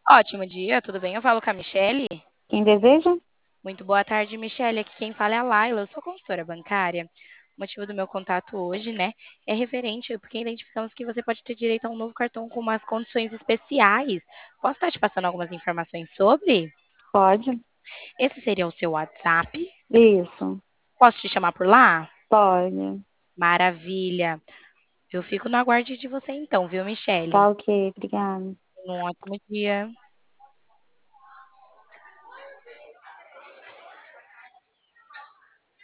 Ótimo dia, tudo bem? Eu falo com a Michele. Quem deseja? Muito boa tarde, Michele. Aqui quem fala é a Laila, eu sou consultora bancária. O motivo do meu contato hoje, né, é referente porque identificamos que você pode ter direito a um novo cartão com umas condições especiais. Posso estar te passando algumas informações sobre? Pode. Esse seria o seu WhatsApp. Isso. Posso te chamar por lá? Pode. Maravilha. Eu fico no aguarde de você então, viu, Michele? Tá ok, obrigada. Um ótimo dia.